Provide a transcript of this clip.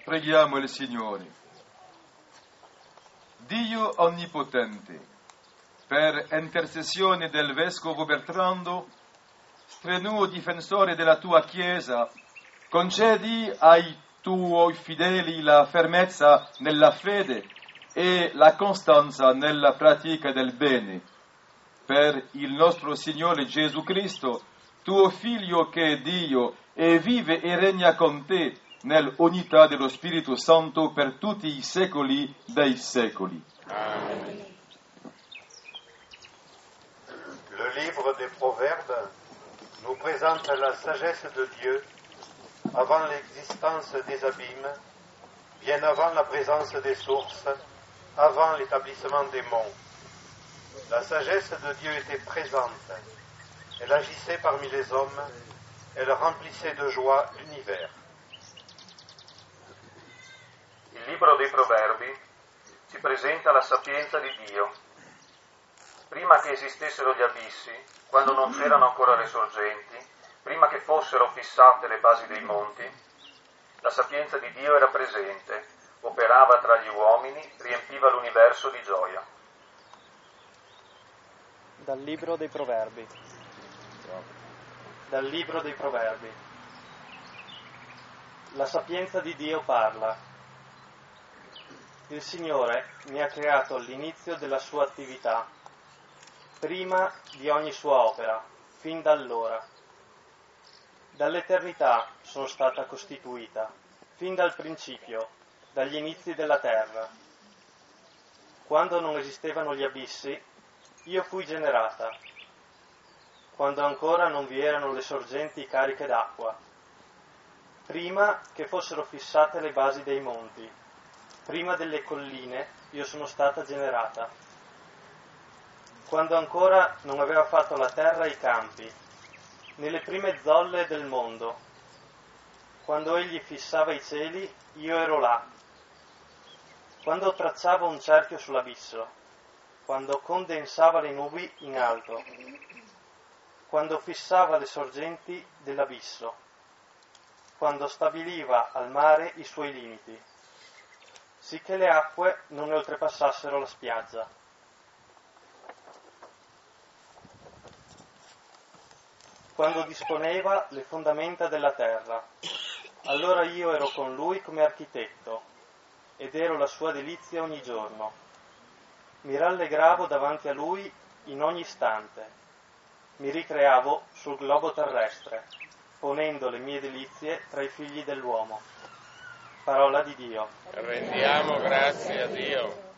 Preghiamo il Signore. Dio Onnipotente, per intercessione del Vescovo Bertrando, strenuo difensore della tua Chiesa, concedi ai tuoi fedeli la fermezza nella fede e la costanza nella pratica del bene. Per il nostro Signore Gesù Cristo, tuo Figlio che è Dio e vive e regna con te nell'unità dello Spirito Santo per tutti i secoli dei secoli. Amen. Le livre des Proverbes nous présente la sagesse de Dieu avant l'existence des abîmes, bien avant la présence des sources, avant l'établissement des monts. La sagesse de Dieu était présente. Elle agissait parmi les hommes. Elle remplissait de joie l'univers. Il libro dei Proverbi ci presenta la sapienza di Dio. Prima che esistessero gli abissi, quando non c'erano ancora le sorgenti, prima che fossero fissate le basi dei monti, la sapienza di Dio era presente, operava tra gli uomini, riempiva l'universo di gioia. Dal libro dei Proverbi. Dal libro dei Proverbi. La sapienza di Dio parla. Il Signore mi ha creato all'inizio della sua attività, prima di ogni sua opera, fin da allora. Dall'eternità sono stata costituita, fin dal principio, dagli inizi della terra. Quando non esistevano gli abissi, io fui generata, quando ancora non vi erano le sorgenti cariche d'acqua, prima che fossero fissate le basi dei monti, prima delle colline io sono stata generata, quando ancora non aveva fatto la terra e i campi, nelle prime zolle del mondo, quando egli fissava i cieli, io ero là, quando tracciava un cerchio sull'abisso, quando condensava le nubi in alto, quando fissava le sorgenti dell'abisso, quando stabiliva al mare i suoi limiti, sicché le acque non ne oltrepassassero la spiaggia. Quando disponeva le fondamenta della terra, allora io ero con lui come architetto ed ero la sua delizia ogni giorno. Mi rallegravo davanti a lui in ogni istante. Mi ricreavo sul globo terrestre, ponendo le mie delizie tra i figli dell'uomo. Parola di Dio. Rendiamo grazie a Dio.